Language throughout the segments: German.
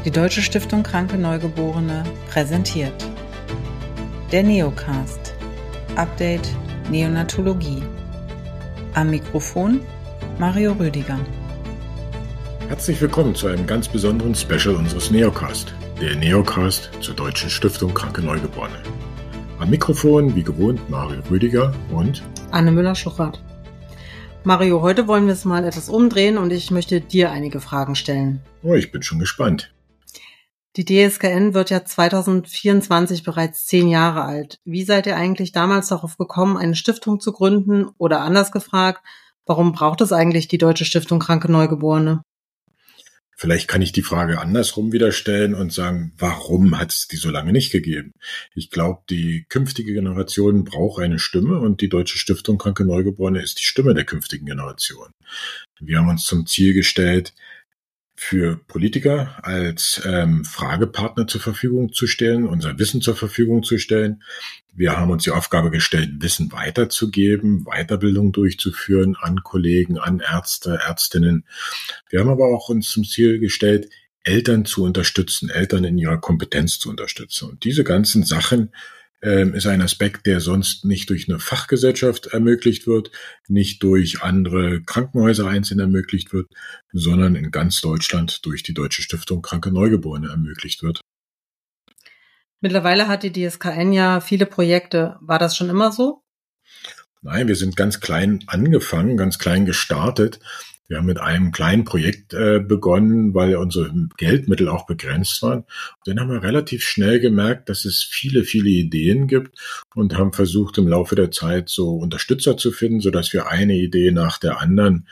Die Deutsche Stiftung Kranke Neugeborene präsentiert der Neocast. Update Neonatologie. Am Mikrofon Mario Rüdiger. Herzlich willkommen zu einem ganz besonderen Special unseres Neocast, der Neocast zur Deutschen Stiftung Kranke Neugeborene. Am Mikrofon, wie gewohnt, Mario Rüdiger und Anne Müller-Schuchert. Mario, heute wollen wir es mal etwas umdrehen und ich möchte dir einige Fragen stellen. Oh, ich bin schon gespannt. Die DSKN wird ja 2024 bereits 10 Jahre alt. Wie seid ihr eigentlich damals darauf gekommen, eine Stiftung zu gründen? Oder anders gefragt, warum braucht es eigentlich die Deutsche Stiftung Kranke Neugeborene? Vielleicht kann ich die Frage andersrum wieder stellen und sagen, warum hat es die so lange nicht gegeben? Ich glaube, die künftige Generation braucht eine Stimme und die Deutsche Stiftung Kranke Neugeborene ist die Stimme der künftigen Generation. Wir haben uns zum Ziel gestellt, für Politiker als Fragepartner zur Verfügung zu stellen, unser Wissen zur Verfügung zu stellen. Wir haben uns die Aufgabe gestellt, Wissen weiterzugeben, Weiterbildung durchzuführen an Kollegen, an Ärzte, Ärztinnen. Wir haben aber auch uns zum Ziel gestellt, Eltern zu unterstützen, Eltern in ihrer Kompetenz zu unterstützen. Und diese ganzen Sachen ist ein Aspekt, der sonst nicht durch eine Fachgesellschaft ermöglicht wird, nicht durch andere Krankenhäuser einzeln ermöglicht wird, sondern in ganz Deutschland durch die Deutsche Stiftung Kranke Neugeborene ermöglicht wird. Mittlerweile hat die DSKN ja viele Projekte. War das schon immer so? Nein, wir sind ganz klein angefangen, ganz klein gestartet. Wir haben mit einem kleinen Projekt begonnen, weil unsere Geldmittel auch begrenzt waren. Und dann haben wir relativ schnell gemerkt, dass es viele, viele Ideen gibt und haben versucht, im Laufe der Zeit so Unterstützer zu finden, sodass wir eine Idee nach der anderen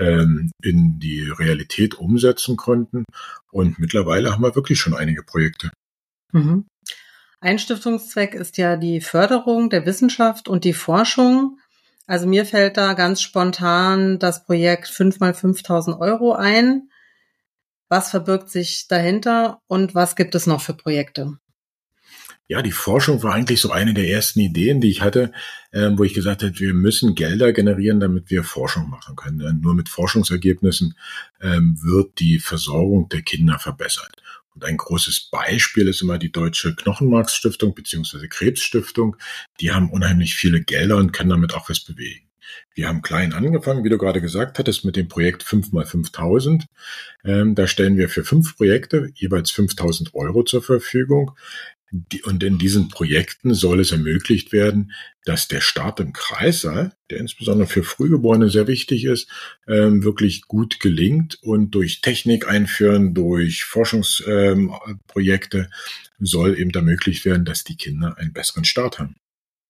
in die Realität umsetzen konnten. Und mittlerweile haben wir wirklich schon einige Projekte. Mhm. Ein Stiftungszweck ist ja die Förderung der Wissenschaft und die Forschung. Also mir fällt da ganz spontan das Projekt 5x5.000 Euro ein. Was verbirgt sich dahinter und was gibt es noch für Projekte? Ja, die Forschung war eigentlich so eine der ersten Ideen, die ich hatte, wo ich gesagt habe, wir müssen Gelder generieren, damit wir Forschung machen können. Nur mit Forschungsergebnissen wird die Versorgung der Kinder verbessert. Und ein großes Beispiel ist immer die Deutsche Knochenmarksstiftung bzw. Krebsstiftung. Die haben unheimlich viele Gelder und können damit auch was bewegen. Wir haben klein angefangen, wie du gerade gesagt hattest, mit dem Projekt 5x5.000. Da stellen wir für 5 Projekte jeweils 5.000 Euro zur Verfügung. Und in diesen Projekten soll es ermöglicht werden, dass der Start im Kreissaal, der insbesondere für Frühgeborene sehr wichtig ist, wirklich gut gelingt und durch Technik einführen, durch Forschungsprojekte soll eben ermöglicht werden, dass die Kinder einen besseren Start haben.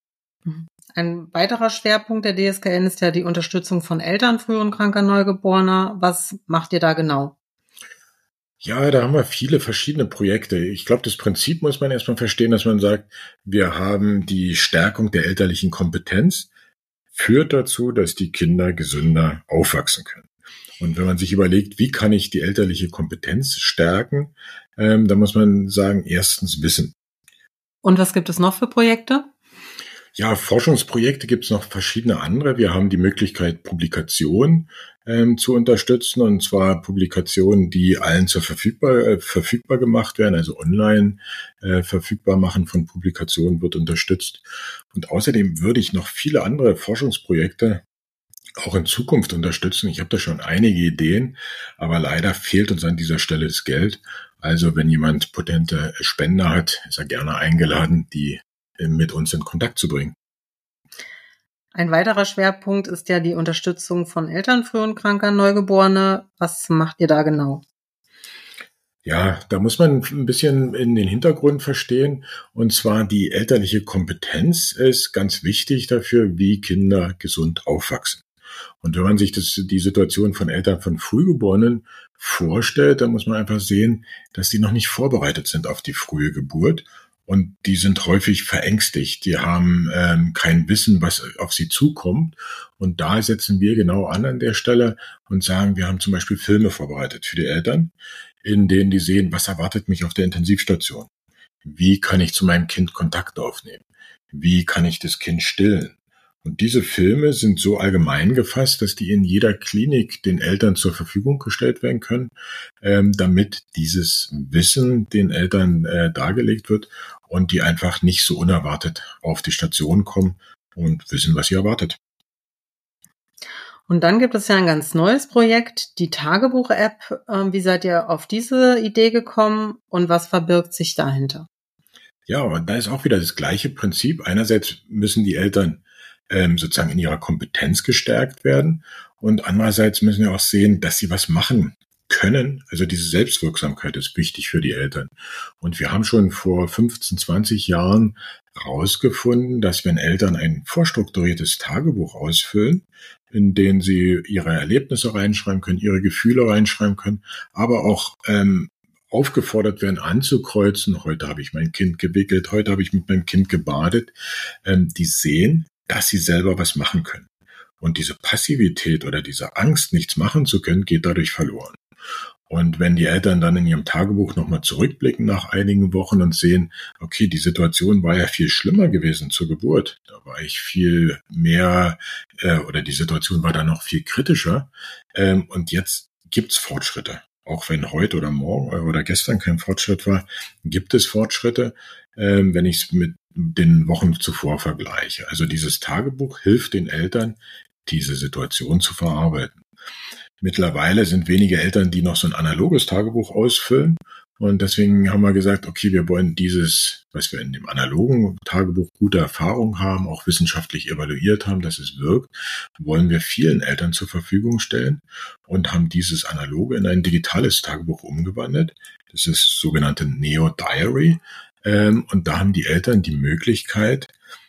Ein weiterer Schwerpunkt der DSKN ist ja die Unterstützung von Eltern früheren kranker Neugeborener. Was macht ihr da genau? Ja, da haben wir viele verschiedene Projekte. Ich glaube, das Prinzip muss man erstmal verstehen, dass man sagt, wir haben die Stärkung der elterlichen Kompetenz, führt dazu, dass die Kinder gesünder aufwachsen können. Und wenn man sich überlegt, wie kann ich die elterliche Kompetenz stärken, dann muss man sagen, erstens Wissen. Und was gibt es noch für Projekte? Ja, Forschungsprojekte gibt es noch verschiedene andere. Wir haben die Möglichkeit, Publikationen zu unterstützen, und zwar Publikationen, die allen verfügbar gemacht werden, also online verfügbar machen von Publikationen wird unterstützt. Und außerdem würde ich noch viele andere Forschungsprojekte auch in Zukunft unterstützen. Ich habe da schon einige Ideen, aber leider fehlt uns an dieser Stelle das Geld. Also wenn jemand potente Spender hat, ist er gerne eingeladen, die mit uns in Kontakt zu bringen. Ein weiterer Schwerpunkt ist ja die Unterstützung von Eltern früheren kranker Neugeborene. Was macht ihr da genau? Ja, da muss man ein bisschen in den Hintergrund verstehen. Und zwar die elterliche Kompetenz ist ganz wichtig dafür, wie Kinder gesund aufwachsen. Und wenn man sich die Situation von Eltern von Frühgeborenen vorstellt, dann muss man einfach sehen, dass die noch nicht vorbereitet sind auf die frühe Geburt. Und die sind häufig verängstigt. Die haben kein Wissen, was auf sie zukommt. Und da setzen wir genau an der Stelle und sagen, wir haben zum Beispiel Filme vorbereitet für die Eltern, in denen die sehen, was erwartet mich auf der Intensivstation? Wie kann ich zu meinem Kind Kontakt aufnehmen? Wie kann ich das Kind stillen? Und diese Filme sind so allgemein gefasst, dass die in jeder Klinik den Eltern zur Verfügung gestellt werden können, damit dieses Wissen den Eltern dargelegt wird und die einfach nicht so unerwartet auf die Station kommen und wissen, was sie erwartet. Und dann gibt es ja ein ganz neues Projekt, die Tagebuch-App. Wie seid ihr auf diese Idee gekommen und was verbirgt sich dahinter? Ja, und da ist auch wieder das gleiche Prinzip. Einerseits müssen die Eltern sozusagen in ihrer Kompetenz gestärkt werden und andererseits müssen wir auch sehen, dass sie was machen können. Also diese Selbstwirksamkeit ist wichtig für die Eltern. Und wir haben schon vor 15, 20 Jahren herausgefunden, dass wenn Eltern ein vorstrukturiertes Tagebuch ausfüllen, in dem sie ihre Erlebnisse reinschreiben können, ihre Gefühle reinschreiben können, aber auch aufgefordert werden anzukreuzen, heute habe ich mein Kind gewickelt, heute habe ich mit meinem Kind gebadet, die sehen, dass sie selber was machen können. Und diese Passivität oder diese Angst, nichts machen zu können, geht dadurch verloren. Und wenn die Eltern dann in ihrem Tagebuch nochmal zurückblicken nach einigen Wochen und sehen, okay, die Situation war ja viel schlimmer gewesen zur Geburt, da war ich viel mehr, oder die Situation war dann noch viel kritischer, und jetzt gibt's Fortschritte. Auch wenn heute oder morgen oder gestern kein Fortschritt war, gibt es Fortschritte, wenn ich es mit den Wochen zuvor vergleiche. Also dieses Tagebuch hilft den Eltern, diese Situation zu verarbeiten. Mittlerweile sind wenige Eltern, die noch so ein analoges Tagebuch ausfüllen. Und deswegen haben wir gesagt, okay, wir wollen dieses, was wir in dem analogen Tagebuch gute Erfahrung haben, auch wissenschaftlich evaluiert haben, dass es wirkt, wollen wir vielen Eltern zur Verfügung stellen und haben dieses analoge in ein digitales Tagebuch umgewandelt. Das ist das sogenannte Neo Diary. Und da haben die Eltern die Möglichkeit,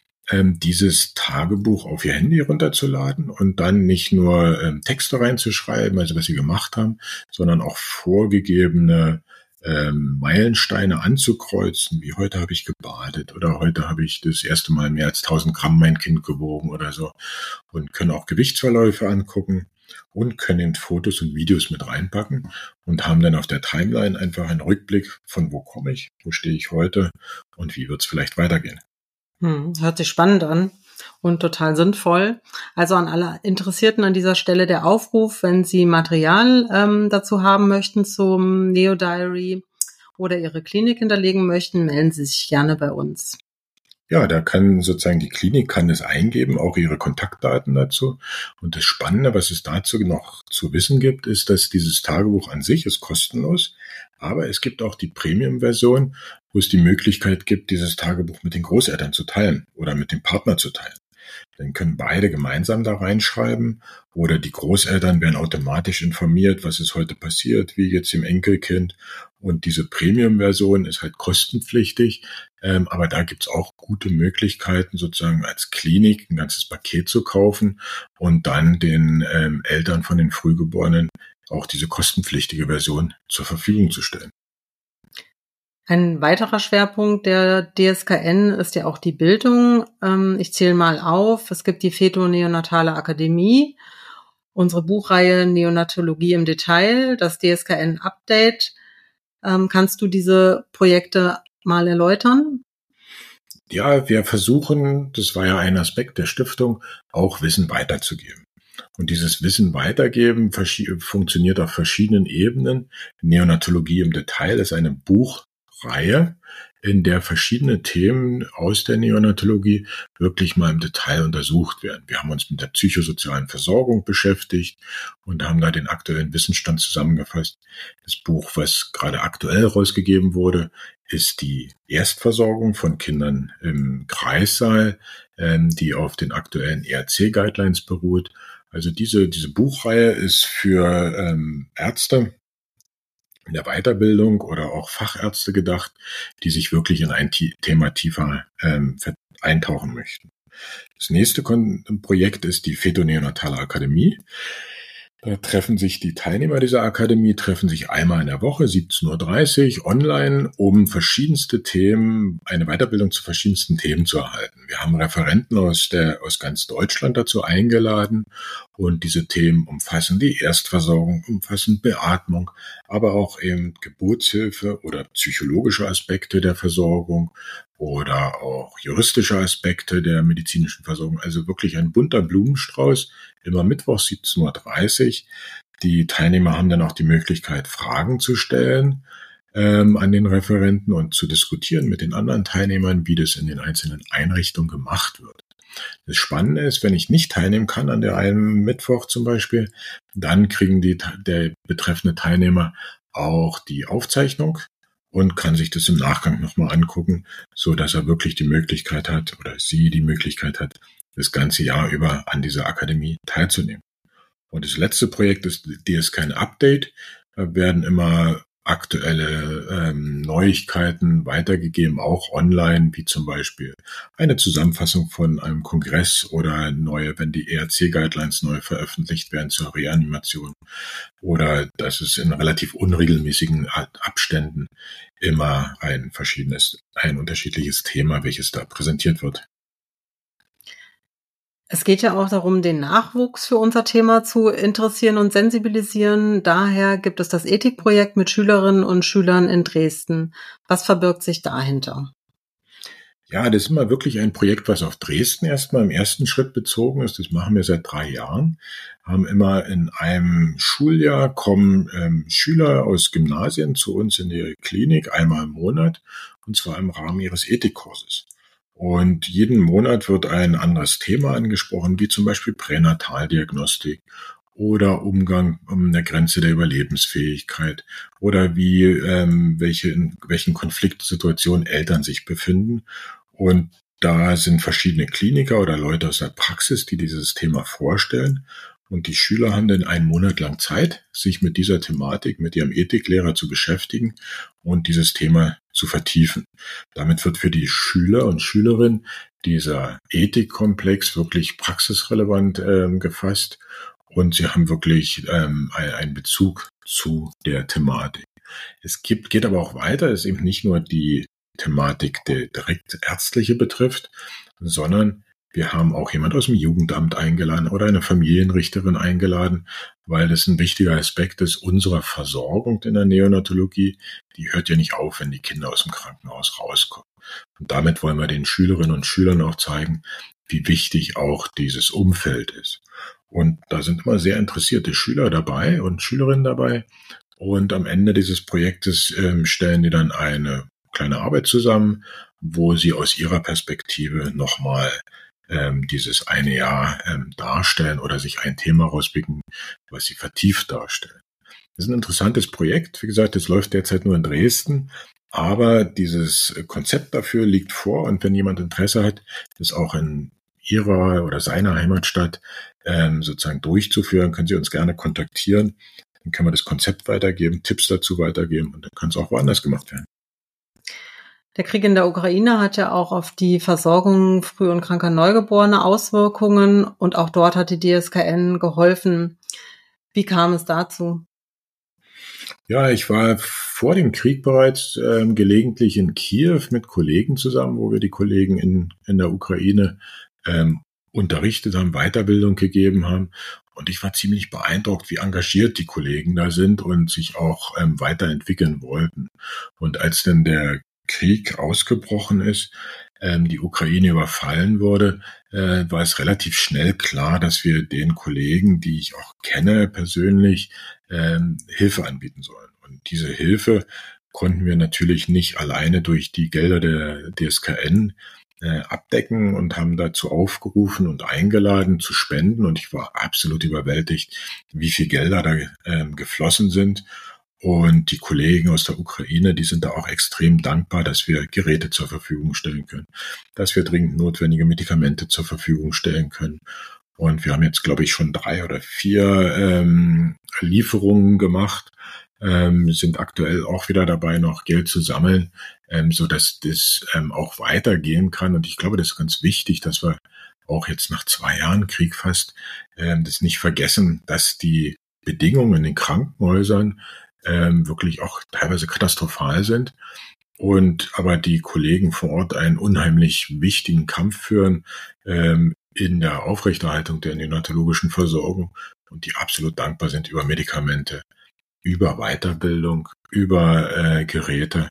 dieses Tagebuch auf ihr Handy runterzuladen und dann nicht nur Texte reinzuschreiben, also was sie gemacht haben, sondern auch vorgegebene Meilensteine anzukreuzen, wie heute habe ich gebadet oder heute habe ich das erste Mal mehr als 1000 Gramm mein Kind gewogen oder so, und können auch Gewichtsverläufe angucken und können Fotos und Videos mit reinpacken und haben dann auf der Timeline einfach einen Rückblick von wo komme ich, wo stehe ich heute und wie wird es vielleicht weitergehen. Hört sich spannend an und total sinnvoll. Also an alle Interessierten an dieser Stelle der Aufruf, wenn Sie Material dazu haben möchten zum Neo Diary oder Ihre Klinik hinterlegen möchten, melden Sie sich gerne bei uns. Ja, da kann sozusagen die Klinik kann es eingeben, auch ihre Kontaktdaten dazu. Und das Spannende, was es dazu noch zu wissen gibt, ist, dass dieses Tagebuch an sich ist kostenlos, aber es gibt auch die Premium-Version, wo es die Möglichkeit gibt, dieses Tagebuch mit den Großeltern zu teilen oder mit dem Partner zu teilen. Dann können beide gemeinsam da reinschreiben oder die Großeltern werden automatisch informiert, was ist heute passiert, wie geht's dem Enkelkind. Und diese Premium-Version ist halt kostenpflichtig, aber da gibt's auch gute Möglichkeiten, sozusagen als Klinik ein ganzes Paket zu kaufen und dann den Eltern von den Frühgeborenen auch diese kostenpflichtige Version zur Verfügung zu stellen. Ein weiterer Schwerpunkt der DSKN ist ja auch die Bildung. Ich zähle mal auf. Es gibt die Feto-Neonatale Akademie, unsere Buchreihe Neonatologie im Detail, das DSKN-Update. Kannst du diese Projekte mal erläutern? Ja, wir versuchen, das war ja ein Aspekt der Stiftung, auch Wissen weiterzugeben. Und dieses Wissen weitergeben funktioniert auf verschiedenen Ebenen. Neonatologie im Detail ist eine Buchreihe, in der verschiedene Themen aus der Neonatologie wirklich mal im Detail untersucht werden. Wir haben uns mit der psychosozialen Versorgung beschäftigt und haben da den aktuellen Wissensstand zusammengefasst. Das Buch, was gerade aktuell rausgegeben wurde, ist die Erstversorgung von Kindern im Kreissaal, die auf den aktuellen ERC-Guidelines beruht. Also diese Buchreihe ist für Ärzte in der Weiterbildung oder auch Fachärzte gedacht, die sich wirklich in ein Thema tiefer eintauchen möchten. Das nächste Projekt ist die Feto-Neonatale Akademie. Da treffen sich die Teilnehmer dieser Akademie, einmal in der Woche, 17:30 Uhr, online, um verschiedenste Themen, eine Weiterbildung zu verschiedensten Themen zu erhalten. Wir haben Referenten aus ganz Deutschland dazu eingeladen und diese Themen umfassen die Erstversorgung, umfassen Beatmung, aber auch eben Geburtshilfe oder psychologische Aspekte der Versorgung oder auch juristische Aspekte der medizinischen Versorgung. Also wirklich ein bunter Blumenstrauß, immer Mittwoch 17:30 Uhr. Die Teilnehmer haben dann auch die Möglichkeit, Fragen zu stellen an den Referenten und zu diskutieren mit den anderen Teilnehmern, wie das in den einzelnen Einrichtungen gemacht wird. Das Spannende ist, wenn ich nicht teilnehmen kann an der einen Mittwoch zum Beispiel, dann kriegen der betreffende Teilnehmer auch die Aufzeichnung und kann sich das im Nachgang nochmal angucken, so dass er wirklich die Möglichkeit hat oder sie die Möglichkeit hat, das ganze Jahr über an dieser Akademie teilzunehmen. Und das letzte Projekt ist DSKN Update. Da werden immer aktuelle Neuigkeiten weitergegeben, auch online, wie zum Beispiel eine Zusammenfassung von einem Kongress oder wenn die ERC-Guidelines neu veröffentlicht werden zur Reanimation, oder dass es in relativ unregelmäßigen Abständen immer ein unterschiedliches Thema, welches da präsentiert wird. Es geht ja auch darum, den Nachwuchs für unser Thema zu interessieren und sensibilisieren. Daher gibt es das Ethikprojekt mit Schülerinnen und Schülern in Dresden. Was verbirgt sich dahinter? Ja, das ist immer wirklich ein Projekt, was auf Dresden erstmal im ersten Schritt bezogen ist. Das machen wir seit 3 Jahren. Haben immer in einem Schuljahr kommen Schüler aus Gymnasien zu uns in die Klinik einmal im Monat, und zwar im Rahmen ihres Ethikkurses. Und jeden Monat wird ein anderes Thema angesprochen, wie zum Beispiel Pränataldiagnostik oder Umgang an der Grenze der Überlebensfähigkeit oder in welchen Konfliktsituationen Eltern sich befinden. Und da sind verschiedene Kliniker oder Leute aus der Praxis, die dieses Thema vorstellen. Und die Schüler haben dann einen Monat lang Zeit, sich mit dieser Thematik, mit ihrem Ethiklehrer zu beschäftigen und dieses Thema zu vertiefen. Damit wird für die Schüler und Schülerinnen dieser Ethikkomplex wirklich praxisrelevant gefasst und sie haben wirklich einen Bezug zu der Thematik. Geht aber auch weiter, es ist eben nicht nur die Thematik, die direkt ärztliche betrifft, sondern wir haben auch jemand aus dem Jugendamt eingeladen oder eine Familienrichterin eingeladen, weil das ein wichtiger Aspekt ist unserer Versorgung in der Neonatologie. Die hört ja nicht auf, wenn die Kinder aus dem Krankenhaus rauskommen. Und damit wollen wir den Schülerinnen und Schülern auch zeigen, wie wichtig auch dieses Umfeld ist. Und da sind immer sehr interessierte Schüler dabei und Schülerinnen dabei. Und am Ende dieses Projektes stellen die dann eine kleine Arbeit zusammen, wo sie aus ihrer Perspektive nochmal dieses eine Jahr darstellen oder sich ein Thema rauspicken, was sie vertieft darstellen. Das ist ein interessantes Projekt. Wie gesagt, das läuft derzeit nur in Dresden, aber dieses Konzept dafür liegt vor und wenn jemand Interesse hat, das auch in ihrer oder seiner Heimatstadt sozusagen durchzuführen, können Sie uns gerne kontaktieren. Dann können wir das Konzept weitergeben, Tipps dazu weitergeben und dann kann es auch woanders gemacht werden. Der Krieg in der Ukraine hat ja auch auf die Versorgung früh- und kranker Neugeborene Auswirkungen und auch dort hat die DSKN geholfen. Wie kam es dazu? Ja, ich war vor dem Krieg bereits gelegentlich in Kiew mit Kollegen zusammen, wo wir die Kollegen in der Ukraine unterrichtet haben, Weiterbildung gegeben haben. Und ich war ziemlich beeindruckt, wie engagiert die Kollegen da sind und sich auch weiterentwickeln wollten. Und als dann der Krieg ausgebrochen ist, die Ukraine überfallen wurde, war es relativ schnell klar, dass wir den Kollegen, die ich auch kenne persönlich, Hilfe anbieten sollen. Und diese Hilfe konnten wir natürlich nicht alleine durch die Gelder der DSKN abdecken und haben dazu aufgerufen und eingeladen zu spenden. Und ich war absolut überwältigt, wie viel Gelder da geflossen sind. Und die Kollegen aus der Ukraine, die sind da auch extrem dankbar, dass wir Geräte zur Verfügung stellen können, dass wir dringend notwendige Medikamente zur Verfügung stellen können. Und wir haben jetzt, glaube ich, schon 3 oder 4 Lieferungen gemacht, sind aktuell auch wieder dabei, noch Geld zu sammeln, so dass das auch weitergehen kann. Und ich glaube, das ist ganz wichtig, dass wir auch jetzt nach 2 Jahren Krieg fast das nicht vergessen, dass die Bedingungen in den Krankenhäusern wirklich auch teilweise katastrophal sind. Aber die Kollegen vor Ort einen unheimlich wichtigen Kampf führen in der Aufrechterhaltung der neonatologischen Versorgung und die absolut dankbar sind über Medikamente, über Weiterbildung, über Geräte.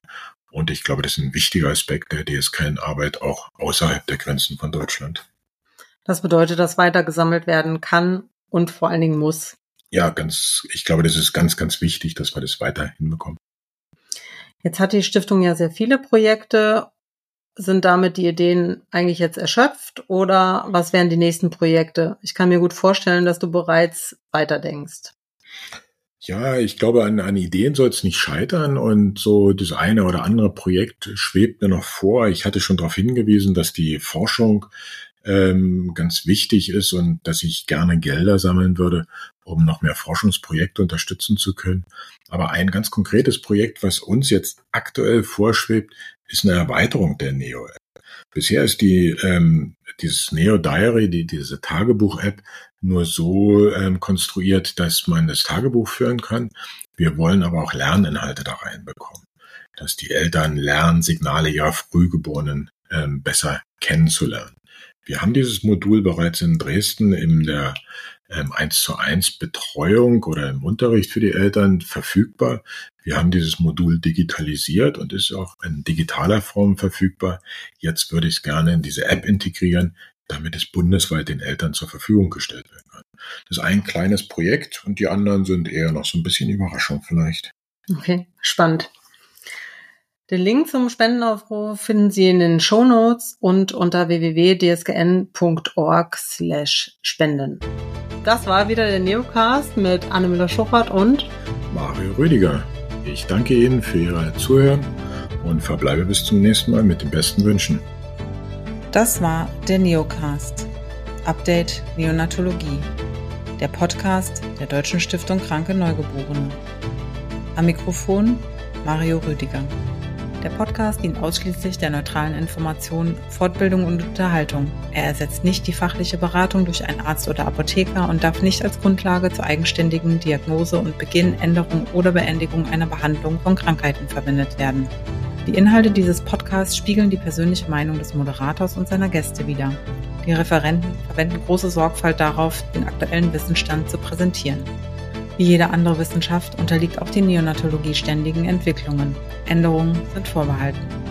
Und ich glaube, das ist ein wichtiger Aspekt der DSKN-Arbeit auch außerhalb der Grenzen von Deutschland. Das bedeutet, dass weiter gesammelt werden kann und vor allen Dingen muss. Ja, ich glaube, das ist ganz, ganz wichtig, dass wir das weiter hinbekommen. Jetzt hat die Stiftung ja sehr viele Projekte. Sind damit die Ideen eigentlich jetzt erschöpft oder was wären die nächsten Projekte? Ich kann mir gut vorstellen, dass du bereits weiterdenkst. Ja, ich glaube, an Ideen soll es nicht scheitern und so das eine oder andere Projekt schwebt mir noch vor. Ich hatte schon darauf hingewiesen, dass die Forschung ganz wichtig ist und dass ich gerne Gelder sammeln würde, um noch mehr Forschungsprojekte unterstützen zu können. Aber ein ganz konkretes Projekt, was uns jetzt aktuell vorschwebt, ist eine Erweiterung der Neo-App. Bisher ist dieses Neo-Diary, diese Tagebuch-App, nur so konstruiert, dass man das Tagebuch führen kann. Wir wollen aber auch Lerninhalte da reinbekommen, dass die Eltern Lernsignale ihrer Frühgeborenen besser kennenzulernen. Wir haben dieses Modul bereits in Dresden in der 1:1 Betreuung oder im Unterricht für die Eltern verfügbar. Wir haben dieses Modul digitalisiert und ist auch in digitaler Form verfügbar. Jetzt würde ich es gerne in diese App integrieren, damit es bundesweit den Eltern zur Verfügung gestellt werden kann. Das ist ein kleines Projekt und die anderen sind eher noch so ein bisschen Überraschung vielleicht. Okay, spannend. Den Link zum Spendenaufruf finden Sie in den Shownotes und unter www.dsgn.org/spenden. Das war wieder der Neocast mit Anne Müller-Schuchert und Mario Rüdiger. Ich danke Ihnen für Ihr Zuhören und verbleibe bis zum nächsten Mal mit den besten Wünschen. Das war der Neocast. Update Neonatologie. Der Podcast der Deutschen Stiftung Kranke Neugeborene. Am Mikrofon Mario Rüdiger. Der Podcast dient ausschließlich der neutralen Information, Fortbildung und Unterhaltung. Er ersetzt nicht die fachliche Beratung durch einen Arzt oder Apotheker und darf nicht als Grundlage zur eigenständigen Diagnose und Beginn, Änderung oder Beendigung einer Behandlung von Krankheiten verwendet werden. Die Inhalte dieses Podcasts spiegeln die persönliche Meinung des Moderators und seiner Gäste wider. Die Referenten verwenden große Sorgfalt darauf, den aktuellen Wissensstand zu präsentieren. Wie jede andere Wissenschaft unterliegt auch die Neonatologie ständigen Entwicklungen. Änderungen sind vorbehalten.